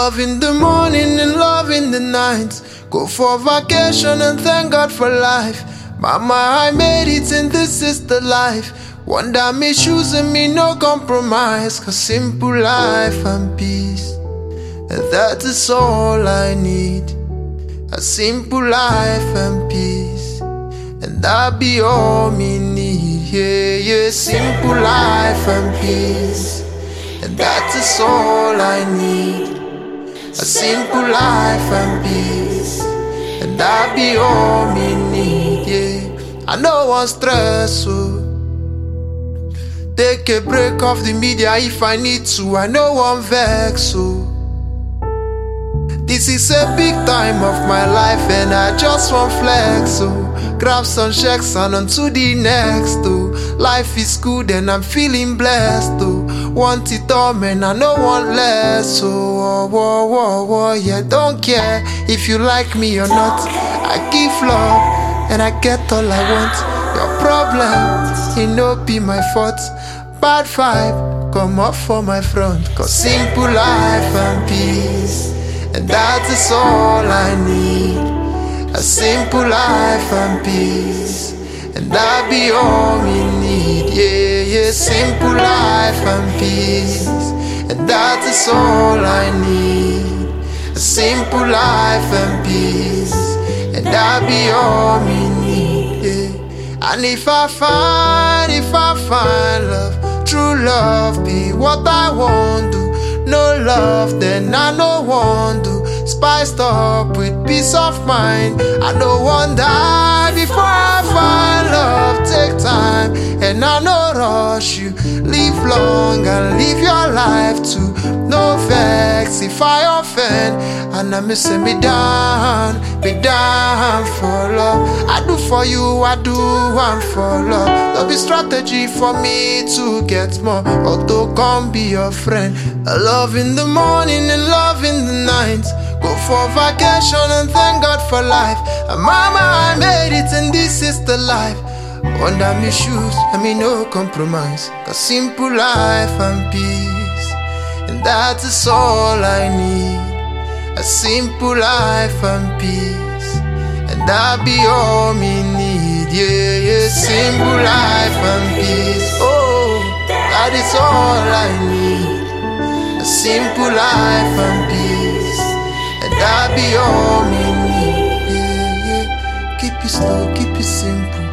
Love in the morning and love in the night. Go for vacation and thank God for life. Mama, I made it and this is the life. Wonder me shoes and me no compromise. Cause simple life and peace, and that is all I need. A simple life and peace, and that be all me need. Yeah, yeah, simple life and peace, and that is all I need. A simple life and peace, and that be all me need. Yeah, I no want stress, so take a break off the media if I need to. I no want vex, so this is a big time of my life and I just want flex, so grab some checks and on to the next, oh. Life is good and I'm feeling blessed, oh. Want it all, man, I no want less, so yeah, don't care if you like me or not. I give love and I get all I want. Your problem, it no be my fault. Bad vibe, come up for my front. Cause simple life and peace, and that is all I need. A simple life and peace, and that be all we need. Yeah, yeah, simple life and peace, and that is all I need. A simple life and peace, and that be all we need. Yeah. And if I find love, true love be what I want to. No love, then I no want to. Spiced up with peace of mind. I no want die before I find love. Take time and I no rush you. Live long and live your life too. No vex if I offend. And I'm missing me down for love. I do for you, I do one for love. There'll be strategy for me to get more. Although come be your friend. A love in the morning and love in the night. Go for vacation and thank God for life. And mama, I made it and this is the life. Under me shoes, I mean no compromise. Cause simple life and peace, and that is all I need. A simple life and peace, and that be all me need. Yeah, yeah, simple life and peace. Oh, that is all I need. A simple life and peace, and that be all me need. Yeah, yeah, keep it slow, keep it simple.